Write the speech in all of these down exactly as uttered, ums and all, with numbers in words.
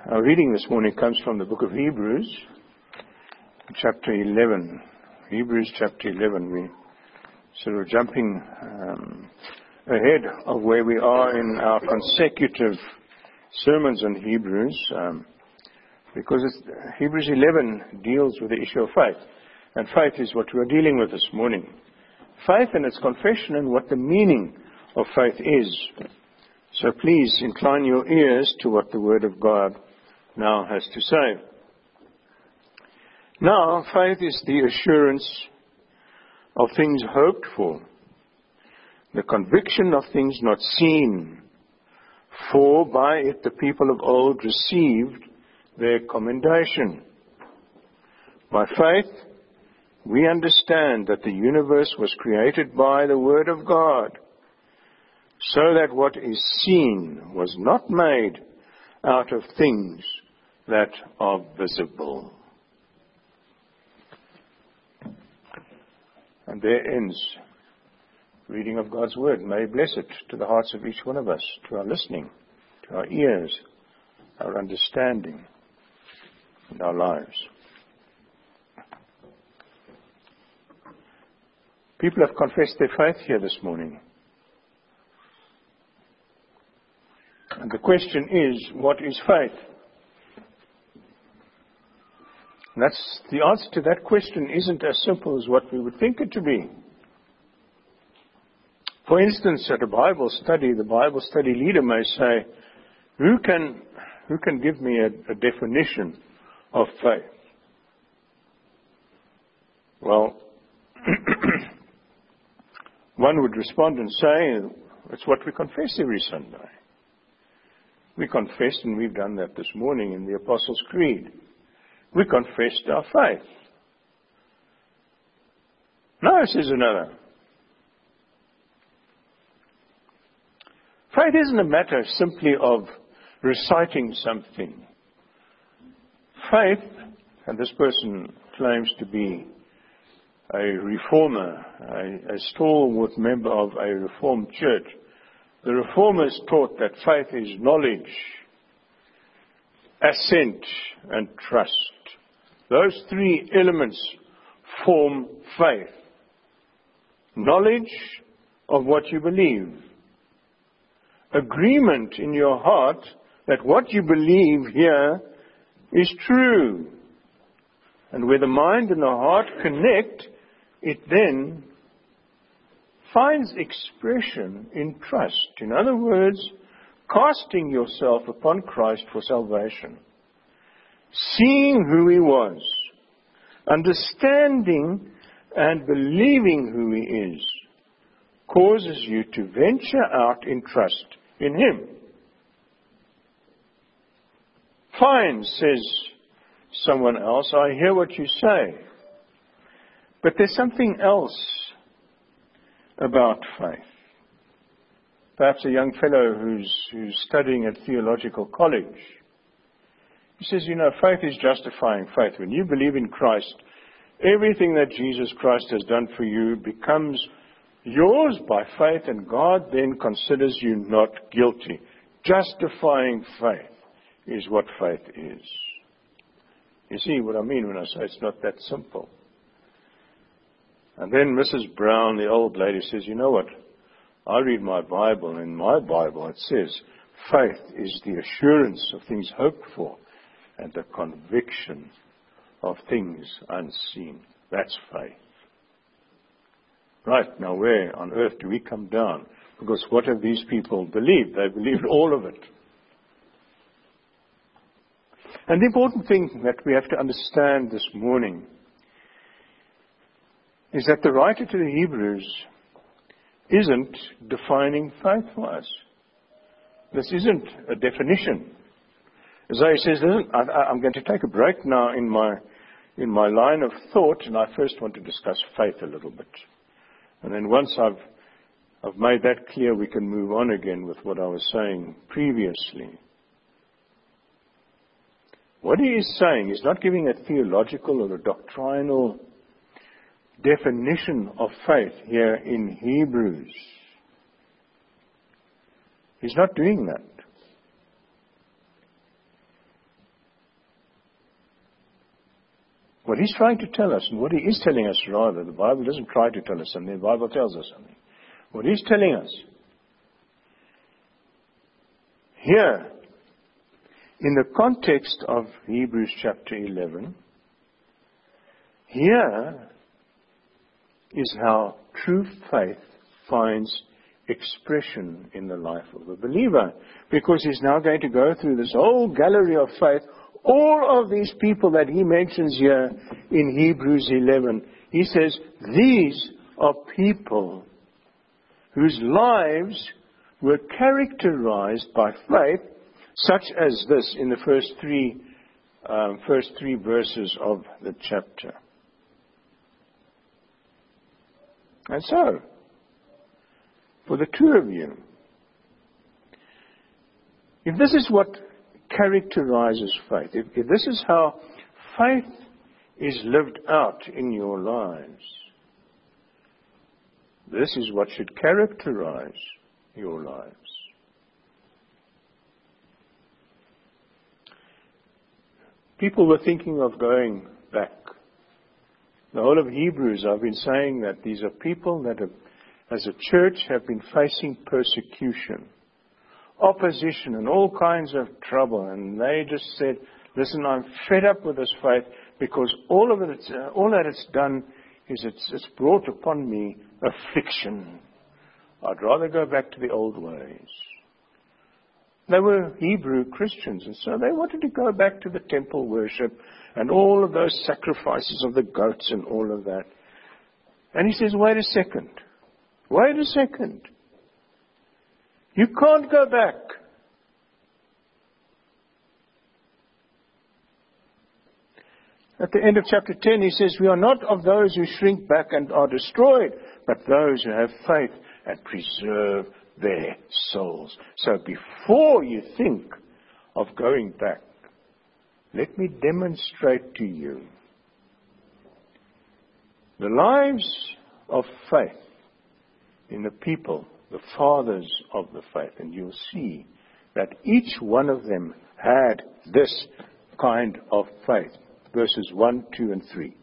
our reading this morning comes from the book of Hebrews, chapter eleven. Hebrews chapter eleven. We sort of jumping um, ahead of where we are in our consecutive sermons on Hebrews, um, because it's, Hebrews eleven deals with the issue of faith. And faith is what we are dealing with this morning. Faith and its confession and what the meaning of faith is. So please incline your ears to what the Word of God now has to say. Now, faith is the assurance of things hoped for, the conviction of things not seen, for by it the people of old received their commendation. By faith, we understand that the universe was created by the Word of God, so that what is seen was not made out of things that are visible. And there ends reading of God's Word. May He bless it to the hearts of each one of us, to our listening, to our ears, our understanding, and our lives. People have confessed their faith here this morning. And the question is, what is faith? And that's, the answer to that question isn't as simple as what we would think it to be. For instance, at a Bible study, the Bible study leader may say, who can, who can give me a, a definition of faith? Well, one would respond and say, it's what we confess every Sunday. We confess, and we've done that this morning in the Apostles' Creed. We confessed our faith. No, says another. Faith isn't a matter simply of reciting something. Faith, and this person claims to be a reformer, a, a stalwart member of a reformed church. The reformers taught that faith is knowledge, assent, and trust. Those three elements form faith. Knowledge of what you believe. Agreement in your heart that what you believe here is true. And where the mind and the heart connect, it then finds expression in trust. In other words, casting yourself upon Christ for salvation. Seeing who He was. Understanding and believing who He is. Causes you to venture out in trust in Him. Fine, says someone else, I hear what you say. But there's something else about faith. Perhaps a young fellow who's, who's studying at theological college. He says, you know, faith is justifying faith. When you believe in Christ, everything that Jesus Christ has done for you becomes yours by faith, and God then considers you not guilty. Justifying faith is what faith is. You see what I mean when I say it's not that simple. And then Missus Brown, the old lady, says, you know what? I read my Bible, and in my Bible it says, faith is the assurance of things hoped for and the conviction of things unseen. That's faith. Right, now where on earth do we come down? Because what have these people believed? They believed all of it. And the important thing that we have to understand this morning is that the writer to the Hebrews isn't defining faith for us. This isn't a definition. Isaiah says, listen, I, I'm going to take a break now in my in my line of thought, and I first want to discuss faith a little bit. And then once I've I've made that clear, we can move on again with what I was saying previously. What he is saying is not giving a theological or a doctrinal definition of faith here in Hebrews. He's not doing that. What he's trying to tell us, and what he is telling us rather, the Bible doesn't try to tell us something, the Bible tells us something. What he's telling us here, in the context of Hebrews chapter eleven, here is how true faith finds expression in the life of a believer. Because he's now going to go through this whole gallery of faith, all of these people that he mentions here in Hebrews eleven. He says, these are people whose lives were characterized by faith, such as this in the first three, um, first three verses of the chapter. And so, for the two of you, if this is what characterizes faith, if, if this is how faith is lived out in your lives, this is what should characterize your lives. People were thinking of going back. The whole of Hebrews, I've been saying that these are people that have, as a church, have been facing persecution, opposition, and all kinds of trouble. And they just said, listen, I'm fed up with this faith because all of it, uh, all that it's done is it's, it's brought upon me affliction. I'd rather go back to the old ways. They were Hebrew Christians, and so they wanted to go back to the temple worship and all of those sacrifices of the goats and all of that. And he says, wait a second. Wait a second. You can't go back. At the end of chapter ten, he says, we are not of those who shrink back and are destroyed, but those who have faith and preserve their souls. So before you think of going back, let me demonstrate to you the lives of faith in the people, the fathers of the faith. And you'll see that each one of them had this kind of faith. Verses one, two, and three.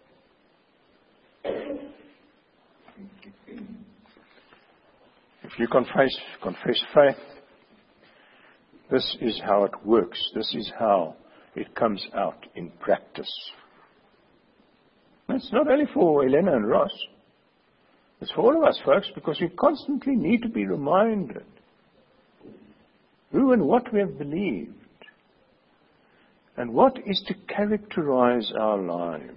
If you confess, confess faith, this is how it works. This is how it comes out in practice. It's not only for Elena and Ross. It's for all of us, folks, because we constantly need to be reminded who and what we have believed and what is to characterize our lives.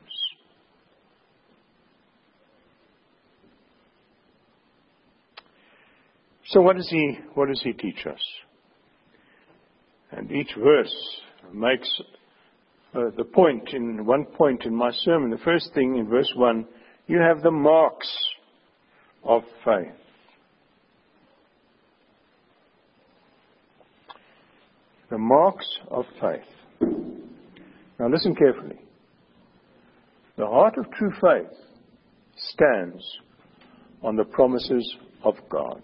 So what does he, what does he teach us? And each verse makes uh, the point, in one point in my sermon. The first thing in verse one, you have the marks of faith. The marks of faith. Now listen carefully. The heart of true faith stands on the promises of God.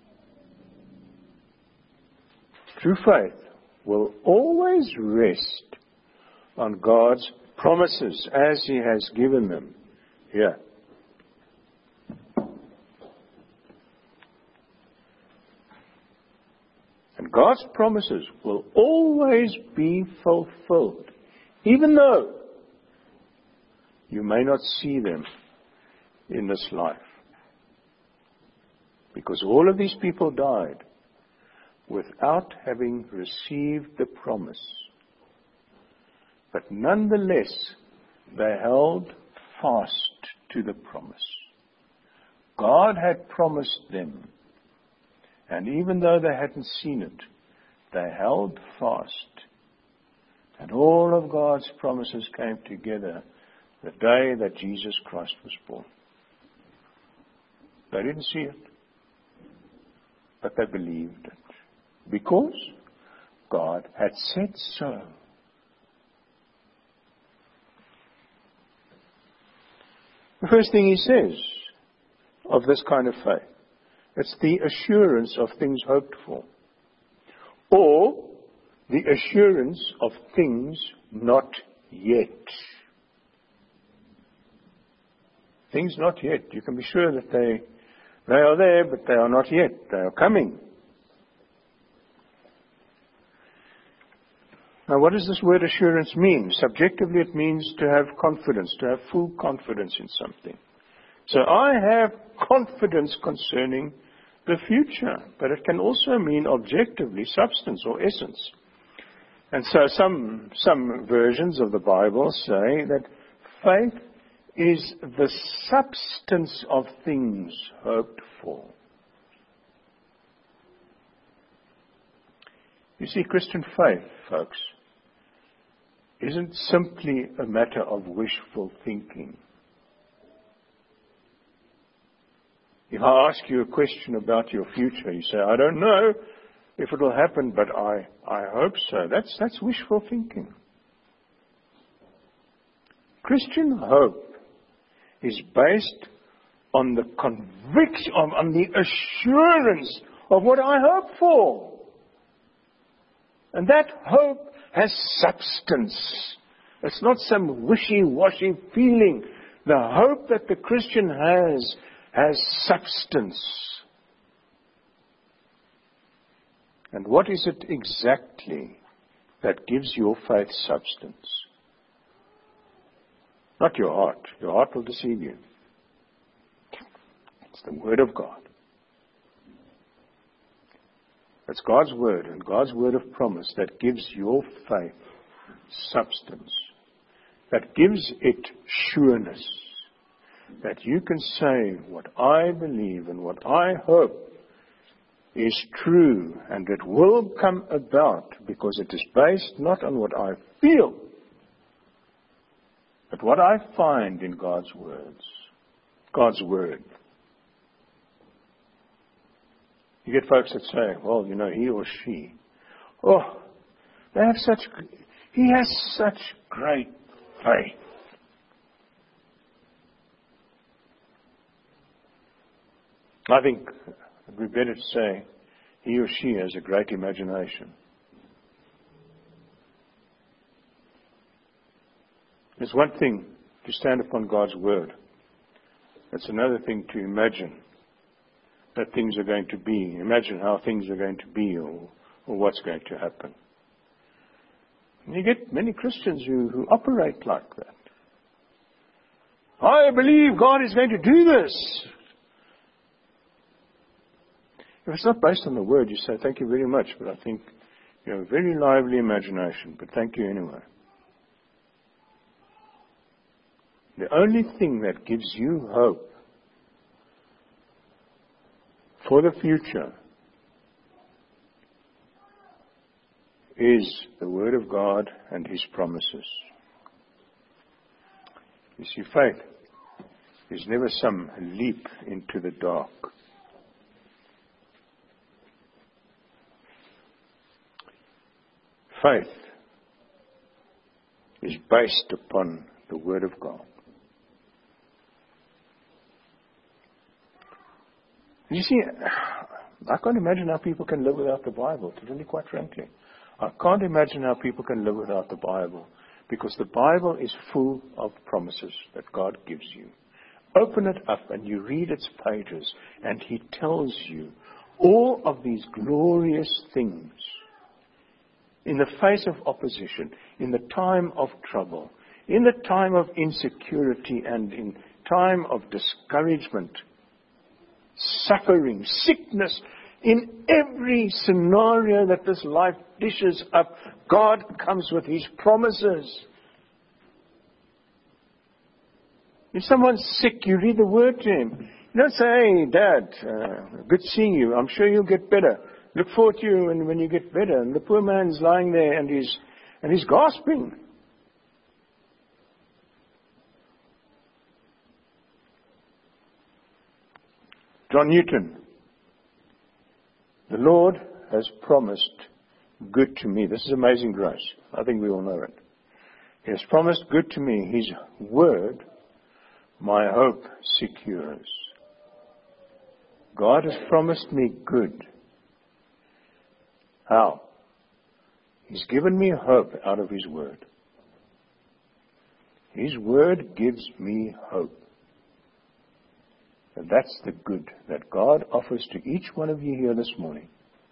True faith will always rest on God's promises as He has given them here. And God's promises will always be fulfilled, even though you may not see them in this life. Because all of these people died without having received the promise. But nonetheless, they held fast to the promise. God had promised them. And even though they hadn't seen it, they held fast. And all of God's promises came together the day that Jesus Christ was born. They didn't see it, but they believed it. Because God had said so. The first thing he says of this kind of faith, it's the assurance of things hoped for, or the assurance of things not yet. Things not yet. You can be sure that they, they are there, but they are not yet. They are coming. Now, what does this word assurance mean? Subjectively, it means to have confidence, to have full confidence in something. So I have confidence concerning the future, but it can also mean objectively substance or essence. And so some, some versions of the Bible say that faith is the substance of things hoped for. You see, Christian faith, folks, isn't simply a matter of wishful thinking. If I ask you a question about your future, you say, I don't know if it will happen, but I, I hope so. That's, that's wishful thinking. Christian hope is based on the conviction, on, on the assurance of what I hope for. And that hope has substance. It's not some wishy-washy feeling. The hope that the Christian has has substance. And what is it exactly that gives your faith substance? Not your heart. Your heart will deceive you. It's the Word of God. It's God's Word and God's Word of promise that gives your faith substance, that gives it sureness, that you can say what I believe and what I hope is true, and it will come about because it is based not on what I feel, but what I find in God's words, God's Word. You get folks that say, well, you know, he or she, oh, they have such, he has such great faith. I think it would be better to say he or she has a great imagination. It's one thing to stand upon God's Word. It's another thing to imagine that things are going to be. Imagine how things are going to be, or, or what's going to happen. And you get many Christians who, who operate like that. I believe God is going to do this. If it's not based on the Word, you say, thank you very much, but I think you have a very lively imagination, but thank you anyway. The only thing that gives you hope for the future is the Word of God and His promises. You see, faith is never some leap into the dark. Faith is based upon the Word of God. You see, I can't imagine how people can live without the Bible, to tell you quite frankly. I can't imagine how people can live without the Bible, because the Bible is full of promises that God gives you. Open it up and you read its pages, and He tells you all of these glorious things. In the face of opposition, in the time of trouble, in the time of insecurity, and in time of discouragement, suffering, sickness, in every scenario that this life dishes up, God comes with His promises. If someone's sick, you read the Word to him. You don't say, hey, Dad, uh, good seeing you. I'm sure you'll get better. Look forward to you when, when you get better. And the poor man's lying there and he's, and he's gasping. John Newton. The Lord has promised good to me. This is amazing grace. I think we all know it. He has promised good to me. His word, my hope secures. God has promised me good. How? He's given me hope out of His word. His word gives me hope. And that's the good that God offers to each one of you here this morning.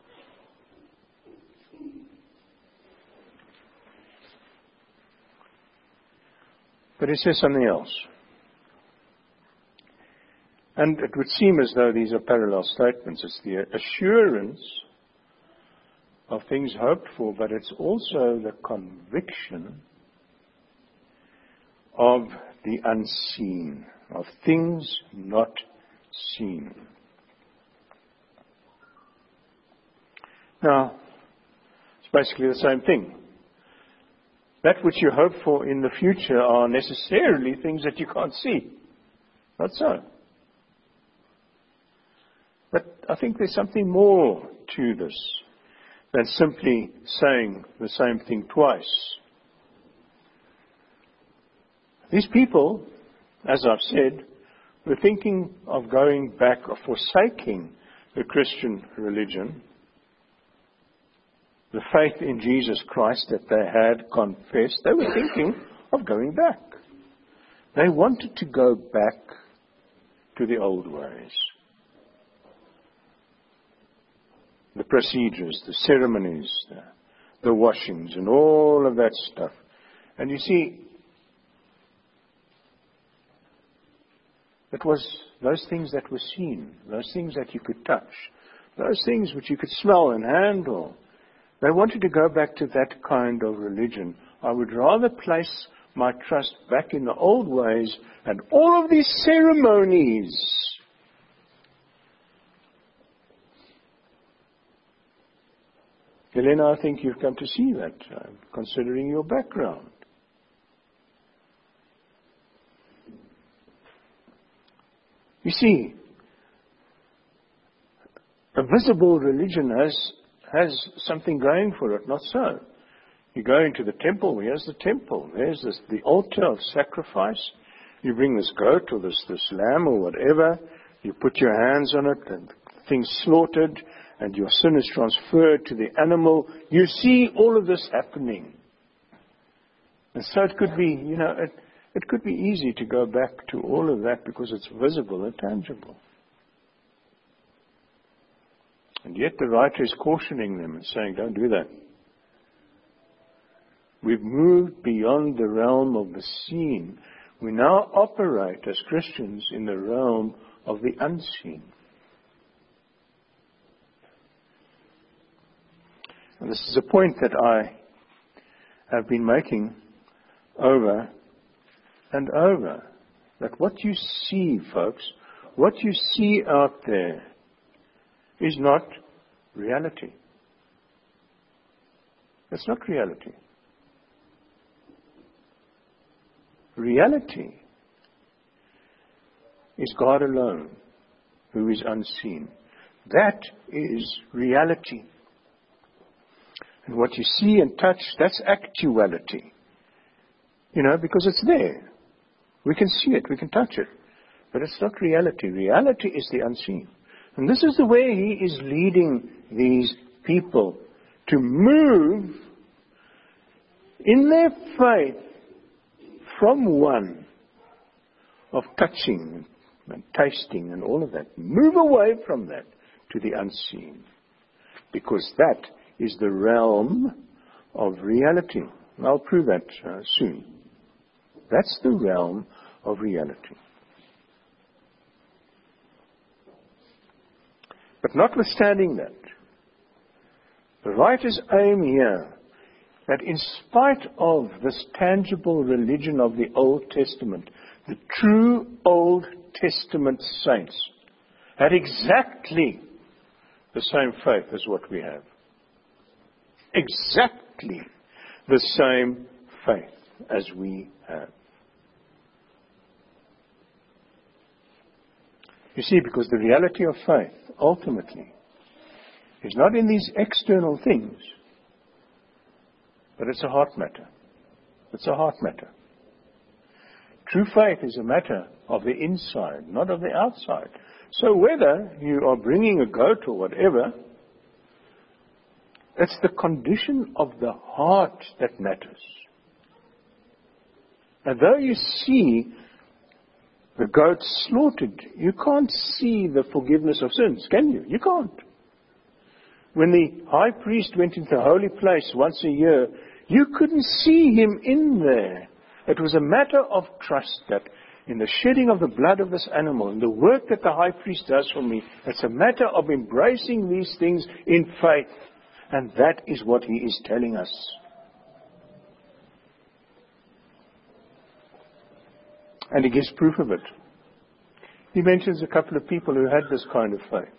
But he says something else. And it would seem as though these are parallel statements. It's the assurance of things hoped for, but it's also the conviction of the unseen, of things not seen. Now, it's basically the same thing. That which you hope for in the future are necessarily things that you can't see. Not so. But I think there's something more to this than simply saying the same thing twice. These people, as I've said, were thinking of going back or forsaking the Christian religion, the faith in Jesus Christ that they had confessed. They were thinking of going back. They wanted to go back to the old ways. The procedures, the ceremonies, the, the washings, and all of that stuff. And you see, it was those things that were seen, those things that you could touch, those things which you could smell and handle. They wanted to go back to that kind of religion. I would rather place my trust back in the old ways and all of these ceremonies. Helena, I think you've come to see that, uh, considering your background. You see, a visible religion has has something going for it, not so. You go into the temple, here's the temple. There's this, the altar of sacrifice. You bring this goat or this, this lamb or whatever. You put your hands on it and the thing's slaughtered and your sin is transferred to the animal. You see all of this happening. And so it could be, you know, it, it could be easy to go back to all of that because it's visible and tangible. And yet the writer is cautioning them and saying, don't do that. We've moved beyond the realm of the seen. We now operate as Christians in the realm of the unseen. And this is a point that I have been making over and over. That what you see, folks, what you see out there is not reality. It's not reality. Reality is God alone, who is unseen. That is reality. And what you see and touch, that's actuality. You know, because it's there. We can see it, we can touch it. But it's not reality. Reality is the unseen. And this is the way he is leading these people to move in their faith from one of touching and tasting and all of that. Move away from that to the unseen. Because that is the realm of reality. And I'll prove that uh, soon. That's the realm of reality. But notwithstanding that, the writer's aim here, that in spite of this tangible religion of the Old Testament, the true Old Testament saints had exactly the same faith as what we have. Exactly the same faith as we have. You see, because the reality of faith, ultimately, is not in these external things, but it's a heart matter. It's a heart matter. True faith is a matter of the inside, not of the outside. So whether you are bringing a goat or whatever, it's the condition of the heart that matters. And though you see the goats slaughtered. You can't see the forgiveness of sins, can you? You can't. When the high priest went into the holy place once a year, you couldn't see him in there. It was a matter of trust that in the shedding of the blood of this animal, in the work that the high priest does for me, it's a matter of embracing these things in faith. And that is what he is telling us. And he gives proof of it. He mentions a couple of people who had this kind of faith,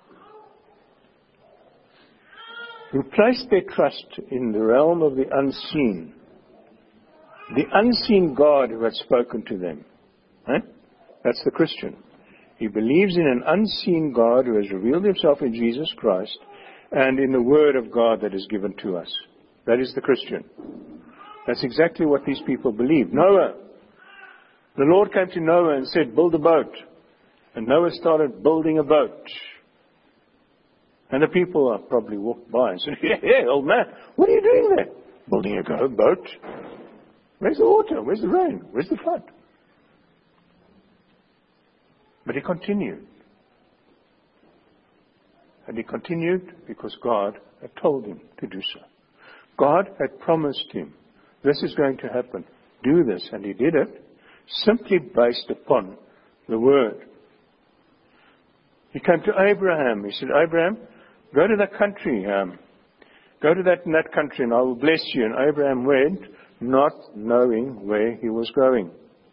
who placed their trust in the realm of the unseen, the unseen God who had spoken to them. Eh? That's the Christian. He believes in an unseen God who has revealed himself in Jesus Christ and in the Word of God that is given to us. That is the Christian. That's exactly what these people believe. Noah. The Lord came to Noah and said, build a boat. And Noah started building a boat. And the people probably walked by and said, yeah, yeah, old man, what are you doing there? Building a go- boat. Where's the water? Where's the rain? Where's the flood? But he continued. And he continued because God had told him to do so. God had promised him, this is going to happen. Do this. And he did it simply based upon the word. He came to Abraham. He said, Abraham, go to that country. Um, go to that, in that country and I will bless you. And Abraham went, not knowing where he was going.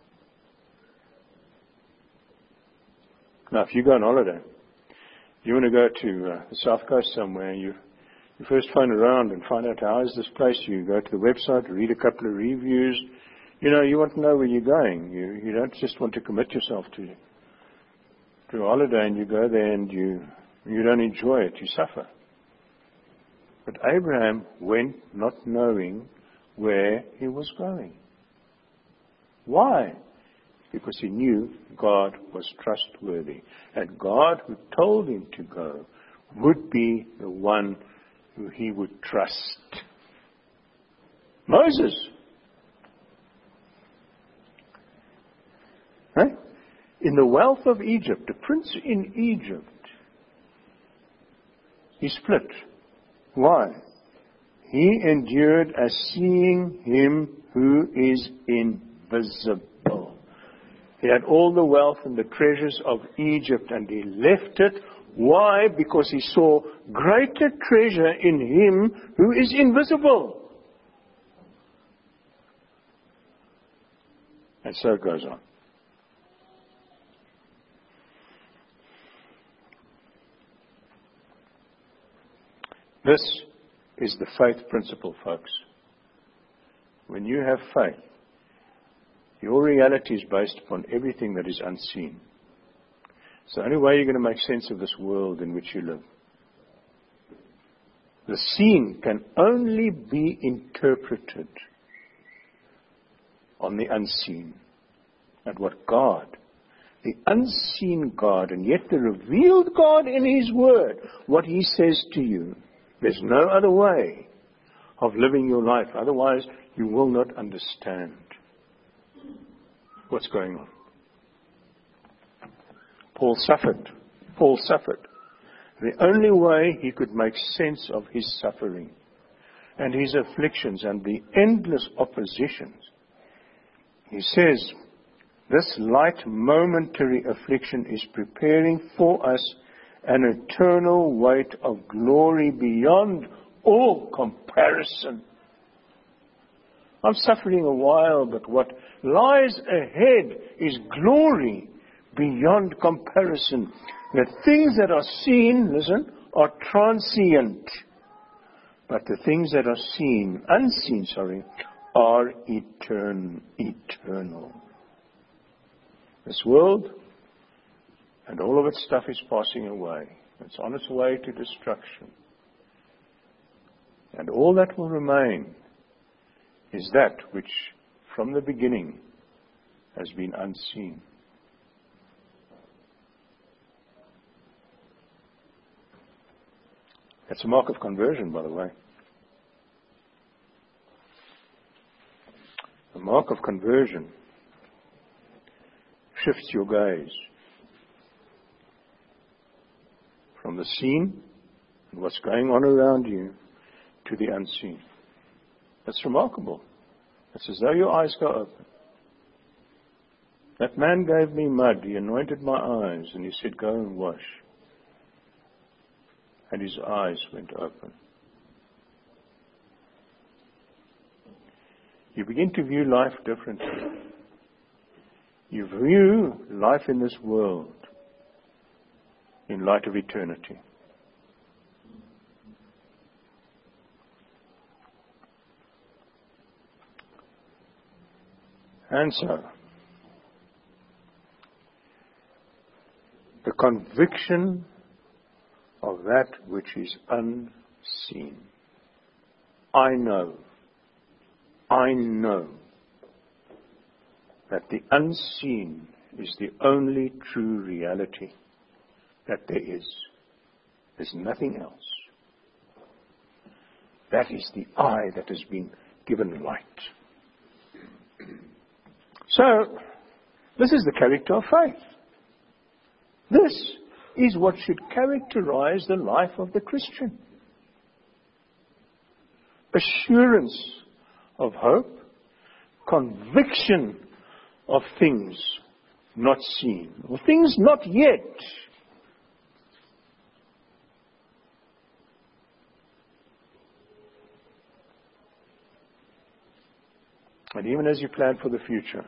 Now, if you go on holiday, you want to go to uh, the South Coast somewhere, you, you first phone around and find out how is this place. You go to the website, read a couple of reviews. You know, you want to know where you're going. You, you don't just want to commit yourself to, to a holiday and you go there and you, you don't enjoy it. You suffer. But Abraham went not knowing where he was going. Why? Because he knew God was trustworthy. And God who told him to go would be the one who he would trust. Moses. Right? In the wealth of Egypt, the prince in Egypt, he split. Why? He endured as seeing him who is invisible. He had all the wealth and the treasures of Egypt and he left it. Why? Because he saw greater treasure in him who is invisible. And so it goes on. This is the faith principle, folks. When you have faith, your reality is based upon everything that is unseen. It's the only way you're going to make sense of this world in which you live. The seen can only be interpreted on the unseen. And what God, the unseen God, and yet the revealed God in His Word, what He says to you, there's no other way of living your life. Otherwise, you will not understand what's going on. Paul suffered. Paul suffered. The only way he could make sense of his suffering and his afflictions and the endless oppositions, he says, this light momentary affliction is preparing for us an eternal weight of glory beyond all comparison. I'm suffering a while, but what lies ahead is glory beyond comparison. The things that are seen, listen, are transient. But the things that are seen, unseen, sorry, are etern- eternal. This world and all of its stuff is passing away. It's on its way to destruction. And all that will remain is that which from the beginning has been unseen. That's a mark of conversion, by the way. The mark of conversion shifts your gaze from the seen and what's going on around you to the unseen. That's remarkable. It's as though your eyes go open. That man gave me mud, he anointed my eyes, and he said, go and wash. And his eyes went open. You begin to view life differently. You view life in this world in light of eternity. And so, the conviction of that which is unseen. I know, I know that the unseen is the only true reality that there is. There's nothing else. That is the eye that has been given light. So, this is the character of faith. This is what should characterize the life of the Christian. Assurance of hope, conviction of things not seen, or things not yet. And even as you plan for the future,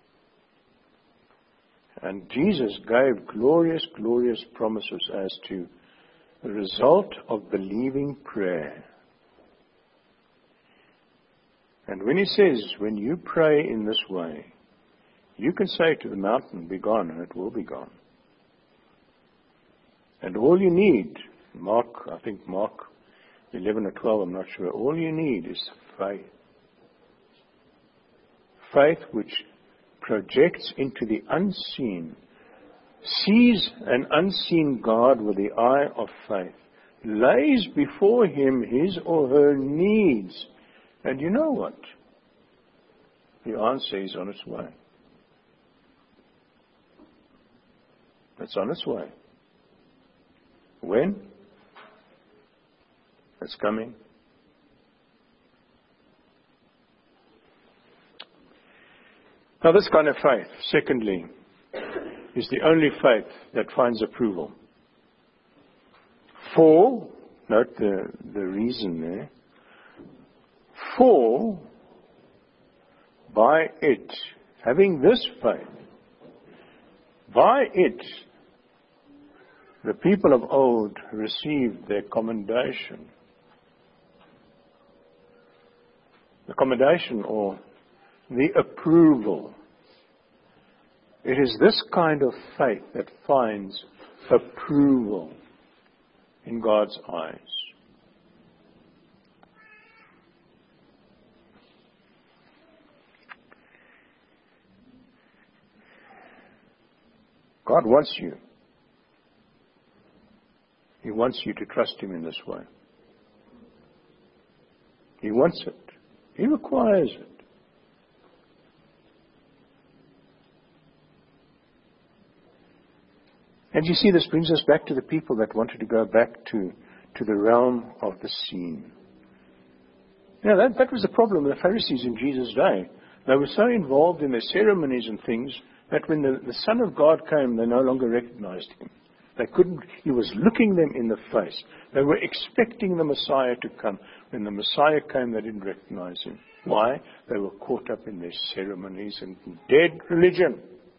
and Jesus gave glorious, glorious promises as to the result of believing prayer. And when he says, when you pray in this way, you can say to the mountain, be gone, and it will be gone. And all you need, Mark, I think Mark eleven or twelve, I'm not sure, all you need is faith. Faith which projects into the unseen, sees an unseen God with the eye of faith, lays before him his or her needs. And you know what? The answer is on its way. It's on its way. When? It's coming. Now this kind of faith, secondly, is the only faith that finds approval. For, note the, the reason there, for by it, having this faith, by it, the people of old received their commendation. The commendation or the approval. It is this kind of faith that finds approval in God's eyes. God wants you. He wants you to trust Him in this way. He wants it. He requires it. And you see, this brings us back to the people that wanted to go back to, to the realm of the seen. You know, that, that was the problem with the Pharisees in Jesus' day. They were so involved in their ceremonies and things that when the, the Son of God came, they no longer recognized Him. They couldn't, He was looking them in the face. They were expecting the Messiah to come. When the Messiah came, they didn't recognize Him. Why? They were caught up in their ceremonies and dead religion.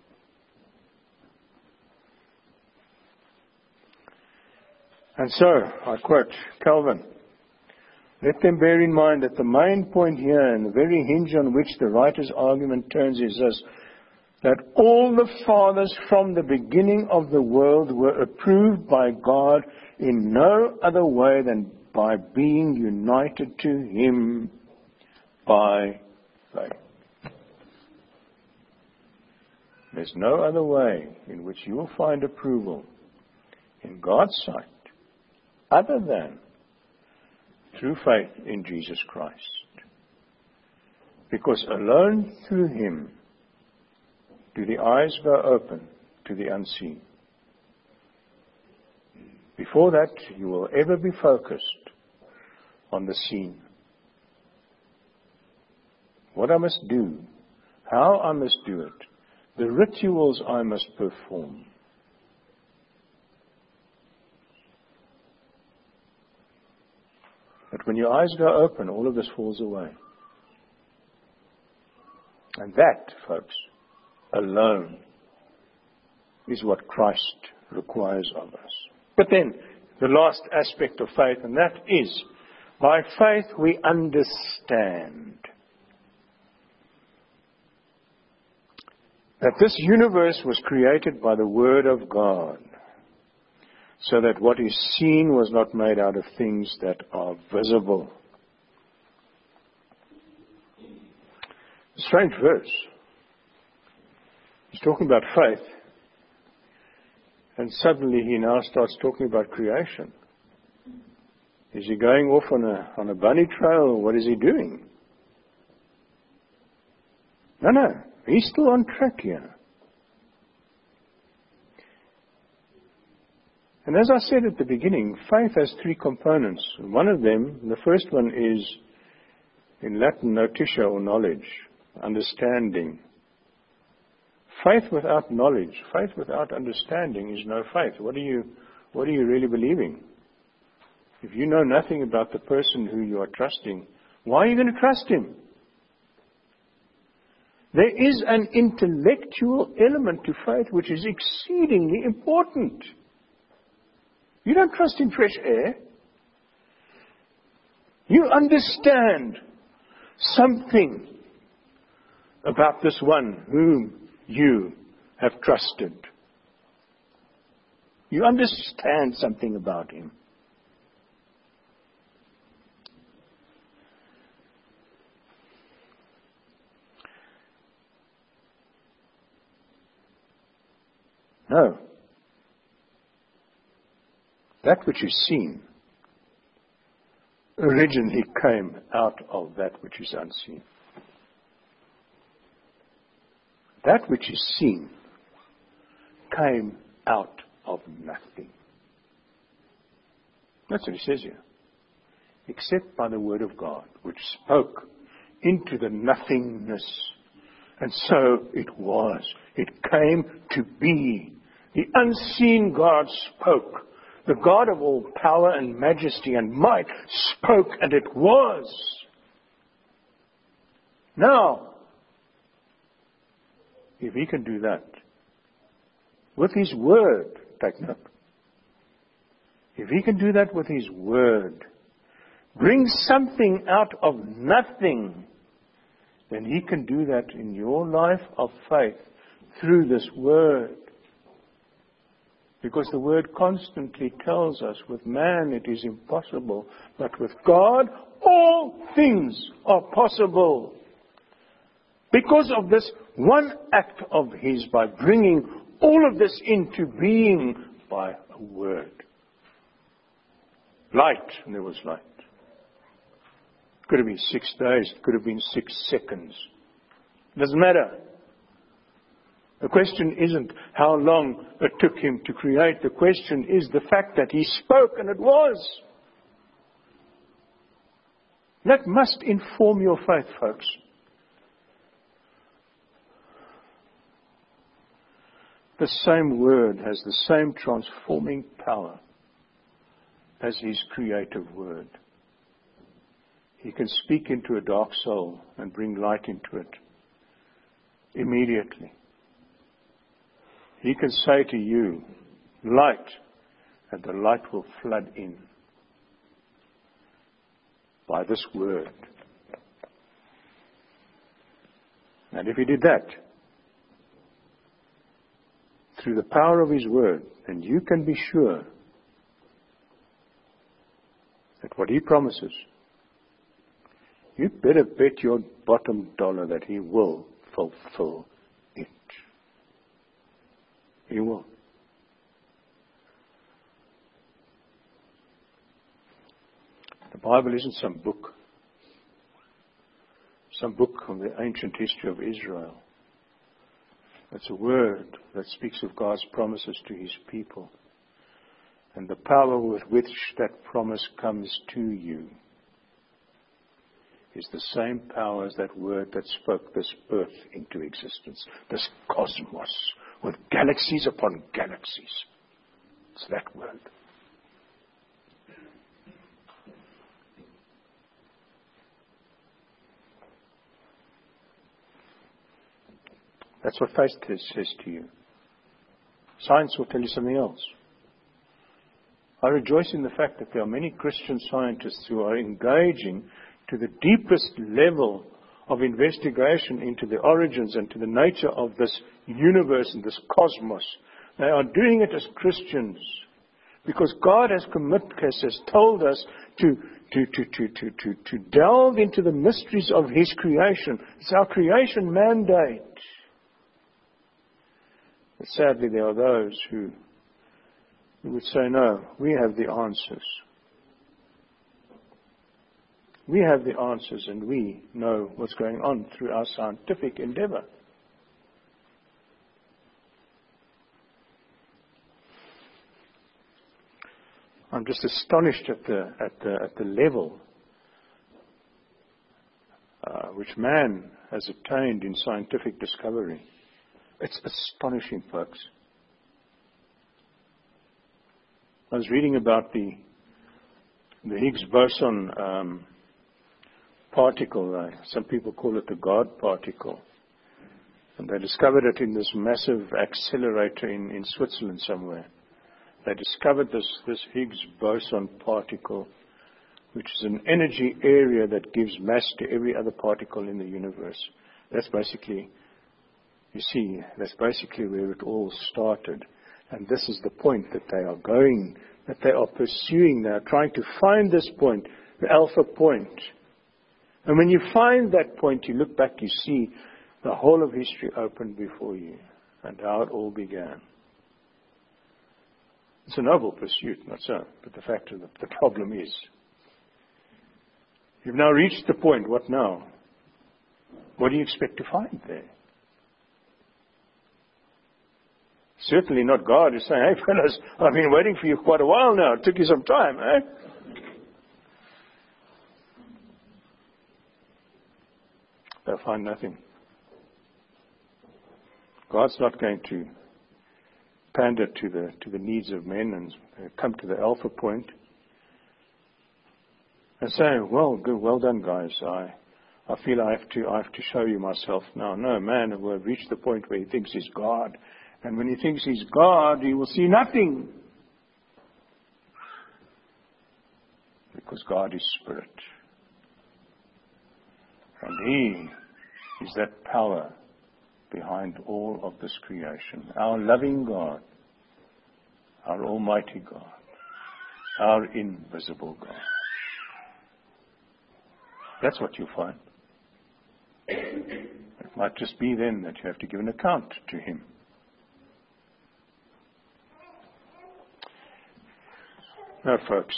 And so, I quote Calvin, let them bear in mind that the main point here and the very hinge on which the writer's argument turns is this, that all the fathers from the beginning of the world were approved by God in no other way than by being united to Him by faith. There's no other way in which you will find approval in God's sight other than through faith in Jesus Christ. Because alone through Him do the eyes go open to the unseen. Before that, you will ever be focused on the seen. What I must do, how I must do it, the rituals I must perform. But when your eyes go open, all of this falls away. And that, folks, alone is what Christ requires of us. But then, the last aspect of faith, and that is, by faith we understand that this universe was created by the Word of God, so that what is seen was not made out of things that are visible. A strange verse. He's talking about faith, and suddenly he now starts talking about creation. Is he going off on a, on a bunny trail, or what is he doing? No, no. He's still on track here. And as I said at the beginning, faith has three components. One of them, the first one is, in Latin, notitia, or knowledge, understanding. Faith without knowledge, faith without understanding is no faith. What are you, what are you really believing? If you know nothing about the person who you are trusting, why are you going to trust him? There is an intellectual element to faith which is exceedingly important. You don't trust in fresh air. You understand something about this one whom you have trusted. You understand something about him. No. That which is seen originally came out of that which is unseen. That which is seen came out of nothing. That's what he says here. Except by the word of God, which spoke into the nothingness. And so it was. It came to be. The unseen God spoke. The God of all power and majesty and might spoke, and it was. Now, if he can do that with his word, take note. If he can do that with his word, bring something out of nothing, then he can do that in your life of faith through this word. Because the word constantly tells us, with man it is impossible, but with God all things are possible. Because of this one act of his, by bringing all of this into being by a word. Light, and there was light. It could have been six days, it could have been six seconds. It doesn't matter. The question isn't how long it took him to create. The question is the fact that he spoke and it was. That must inform your faith, folks. The same word has the same transforming power as his creative word. He can speak into a dark soul and bring light into it immediately. He can say to you, light, and the light will flood in by this word. And if he did that, through the power of his word, then you can be sure that what he promises, you'd better bet your bottom dollar that he will fulfill it. He will. The Bible isn't some book. Some book of the ancient history of Israel. It's a word that speaks of God's promises to His people. And the power with which that promise comes to you is the same power as that word that spoke this earth into existence, this cosmos, with galaxies upon galaxies. It's that word. That's what faith says to you. Science will tell you something else. I rejoice in the fact that there are many Christian scientists who are engaging to the deepest level of investigation into the origins and to the nature of this universe and this cosmos. They are doing it as Christians because God has committed, has told us to, to, to, to, to, to, to delve into the mysteries of His creation. It's our creation mandate. But sadly, there are those who, who would say, no, we have the answers. We have the answers and we know what's going on through our scientific endeavor. I'm just astonished at the, at the, at the level uh, which man has attained in scientific discovery. It's astonishing, folks. I was reading about the the Higgs boson um, particle. Uh, some people call it the God particle. And they discovered it in this massive accelerator in, in Switzerland somewhere. They discovered this, this Higgs boson particle, which is an energy area that gives mass to every other particle in the universe. That's basically... You see, that's basically where it all started. And this is the point that they are going, that they are pursuing. They are trying to find this point, the alpha point. And when you find that point, you look back, you see the whole of history opened before you and how it all began. It's a noble pursuit, not so. But the fact of the, the problem is, you've now reached the point. What now? What do you expect to find there? Certainly not God is saying, hey fellas, I've been waiting for you quite a while now. It took you some time, eh? They'll find nothing. God's not going to pander to the to the needs of men and come to the alpha point and say, well, good, well done, guys. I I feel I have to I have to show you myself now. No, man will have reached the point where he thinks he's God. And when he thinks he's God, he will see nothing. Because God is Spirit. And He is that power behind all of this creation. Our loving God. Our Almighty God. Our invisible God. That's what you'll find. It might just be then that you have to give an account to Him. No, folks.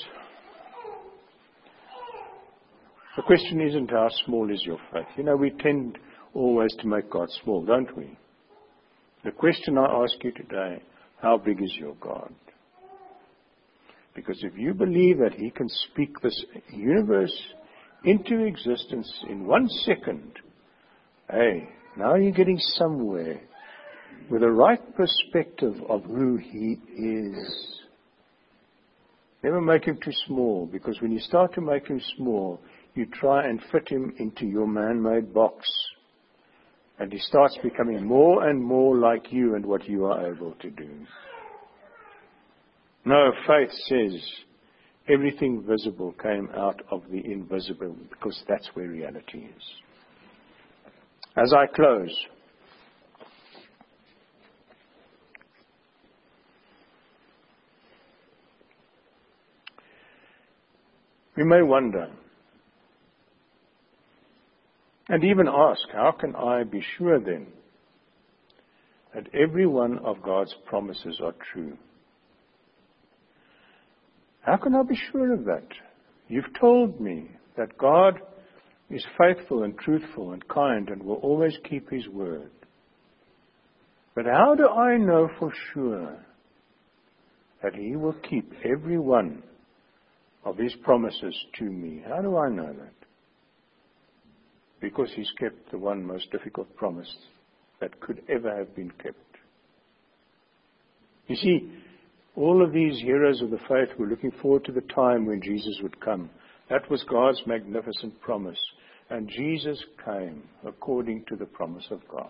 The question isn't how small is your faith. You know, we tend always to make God small, don't we? The question I ask you today, how big is your God? Because if you believe that He can speak this universe into existence in one second, hey, now you're getting somewhere with the right perspective of who He is. Never make Him too small, because when you start to make Him small, you try and fit Him into your man-made box. And He starts becoming more and more like you and what you are able to do. No, faith says everything visible came out of the invisible, because that's where reality is. As I close, we may wonder and even ask, how can I be sure then that every one of God's promises are true? How can I be sure of that? You've told me that God is faithful and truthful and kind and will always keep His word. But how do I know for sure that He will keep every one of His promises to me? How do I know that? Because He's kept the one most difficult promise that could ever have been kept. You see, all of these heroes of the faith were looking forward to the time when Jesus would come. That was God's magnificent promise. And Jesus came according to the promise of God.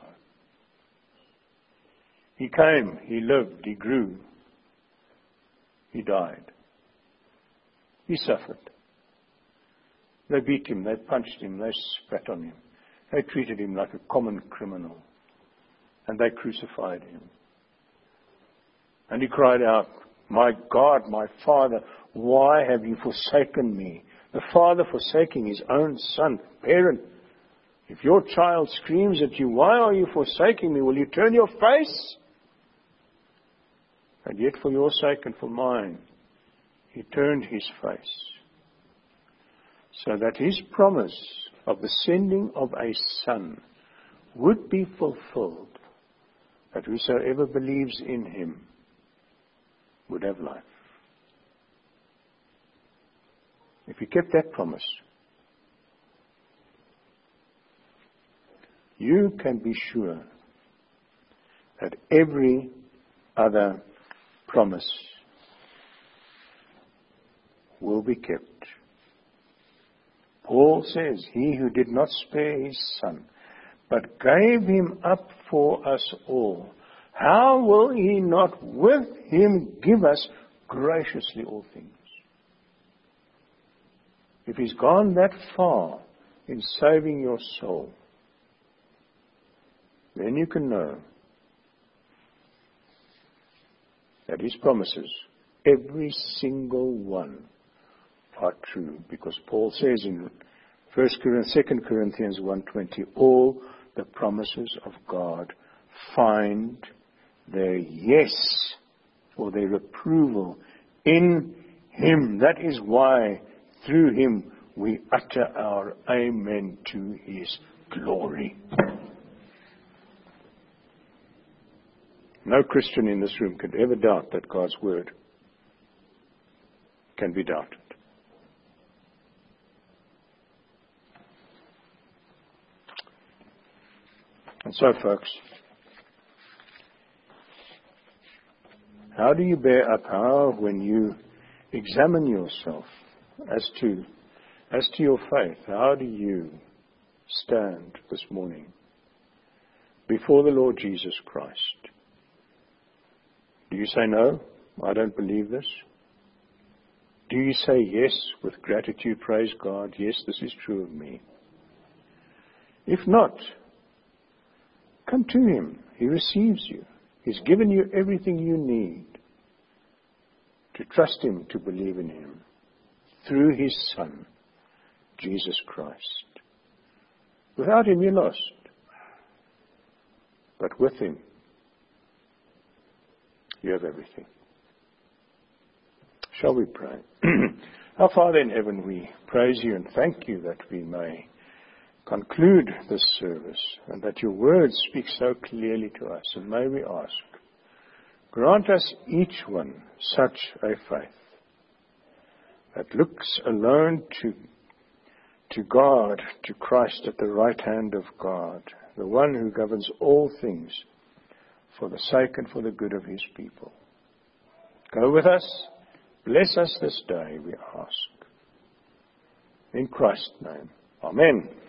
He came, He lived, He grew, He died. He suffered. They beat Him, they punched Him, they spat on Him. They treated Him like a common criminal. And they crucified Him. And He cried out, "My God, my Father, why have you forsaken me?" The father forsaking his own son, parent. If your child screams at you, "Why are you forsaking me?" Will you turn your face? And yet for your sake and for mine, He turned His face. So that His promise of the sending of a Son would be fulfilled. That whosoever believes in Him would have life. If He kept that promise, you can be sure that every other promise will be kept. Paul says, "He who did not spare His Son, but gave Him up for us all, how will He not with Him give us graciously all things?" If He's gone that far in saving your soul, then you can know that His promises, every single one, are true. Because Paul says in First Corinthians, Second Corinthians one twenty, all the promises of God find their yes or their approval in Him. That is why through Him we utter our amen to His glory. No Christian in this room could ever doubt that God's word can be doubted. And so, folks, how do you bear up? How, when you examine yourself as to as to your faith, how do you stand this morning before the Lord Jesus Christ? Do you say, "No, I don't believe this"? Do you say yes with gratitude, praise God, yes, this is true of me? If not, come to Him. He receives you. He's given you everything you need to trust Him, to believe in Him, through His Son, Jesus Christ. Without Him, you're lost. But with Him, you have everything. Shall we pray? Our Father in heaven, we praise You and thank You that we may conclude this service and that Your word speaks so clearly to us. And may we ask, grant us each one such a faith that looks alone to, to God, to Christ at the right hand of God, the one who governs all things for the sake and for the good of His people. Go with us. Bless us this day, we ask. In Christ's name. Amen.